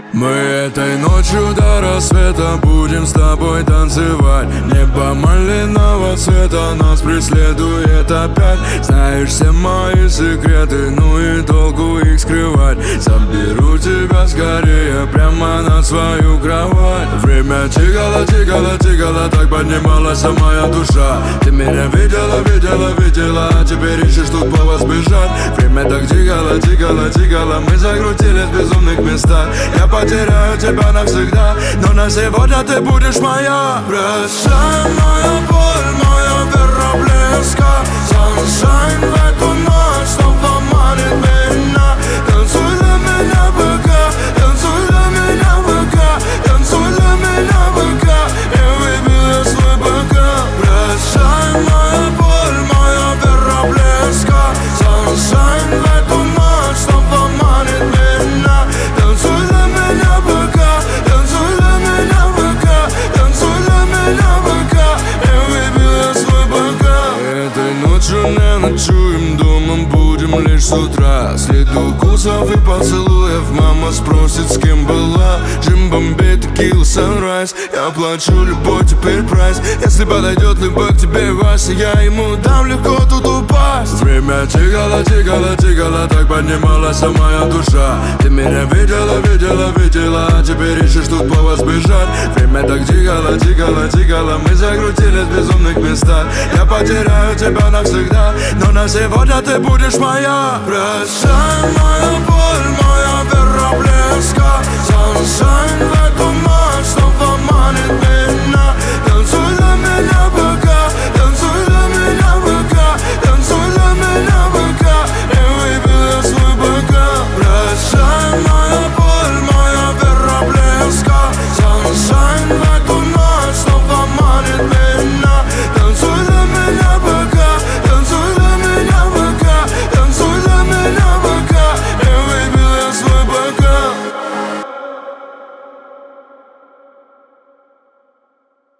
Мы этой ночью до рассвета будем с тобой танцевать. Небо малинового цвета нас преследует опять. Знаешь все мои секреты, ну и толку их скрывать. Заберу тебя скорее прямо на свою кровать. Время тикало, тикало, тикало, так поднималась моя душа. Ты меня видела, видела, видела, а теперь ищешь тут повод сбежать. Время так тикало, тикало, тикало, мы закрутились в безумных местах. Я потеряю тебя навсегда, но на сегодня ты будешь моя. Прощай, моя боль, моя вера близка. Sunshine в эту ночь снова манит меня. Танцуй для меня пока, танцуй для меня пока, танцуй для меня пока. Я выбила свой бокал. Прощай, моя боль, моя вера близка. Sunshine в эту ночь снова манит меня. Танцуй для меня пока, танцуй для меня пока, танцуй для меня пока. Я выбила свой бокал. Этой ночью не ночуем, дома будем лишь с утра. Следу укусов и поцелуев, мама спросит, с кем была. Джим, Бомбей, текила, санрайз. Я плачу, любовь теперь прайс. Если подойдет любовь к тебе, Вася, я ему дам легко тут упасть. Время тикало, тикало, тикало, так поднималась моя душа. Ты меня видела, видела, видела, а теперь ищешь тут повод сбежать. Время так тикало, тикало, тикало, мы закрутились в безумных местах. Я потеряю тебя навсегда, но на сегодня ты будешь моя. Прощай, моя боль, моя вера близка.